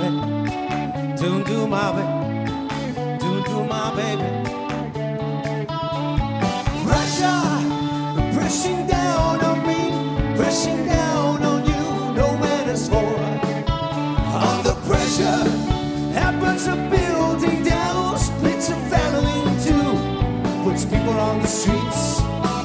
baby. Do my baby. Do my baby. Pressure, pressing down on me, pressing down on you. No man is for. Under pressure, happens a building down, splits a family in two, puts people on the streets.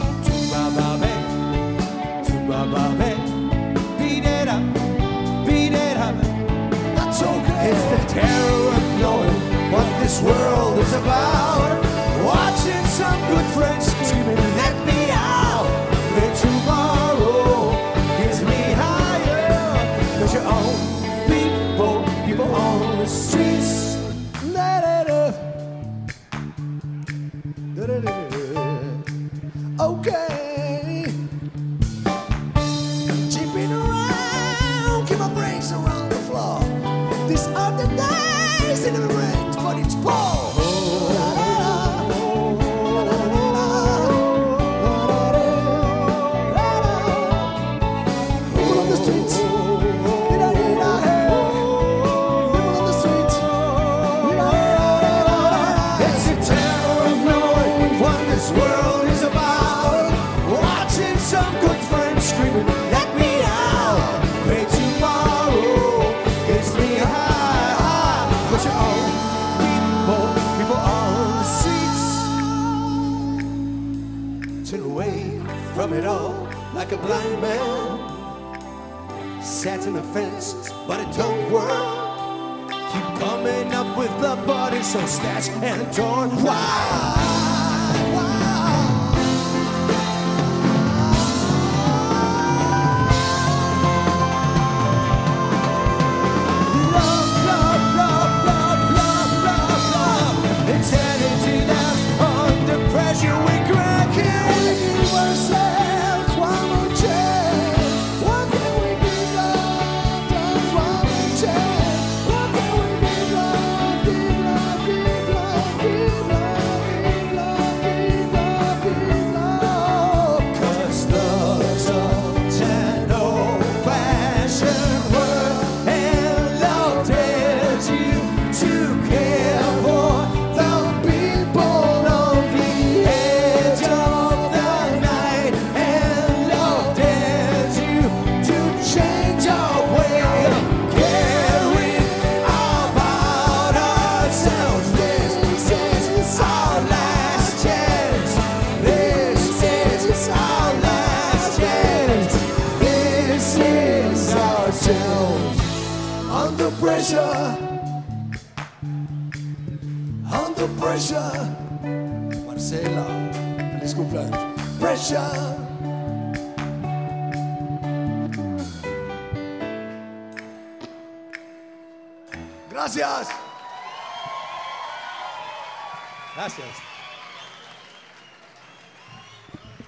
Beat it up, beat it up. That's okay. It's the terror of knowing what this world is about. Watching some good friends screaming, let me out. Where tomorrow gets me higher. Cause your own people on the streets. Okay. Jipping around, keep my brains around the floor. These are the days in the rain, but it's poor. People on the streets. It's a terror of knowing what this world is about. Watching some good friends screaming, let me out. Pray tomorrow gets me high. But your own people on the streets. Turn away from it all like a blind man. Sat in a fence, but it don't work. Keep coming up with the body so snatched and torn. Why? Under pressure, under pressure. Marcela, feliz cumpleaños. Pressure. Gracias. Gracias.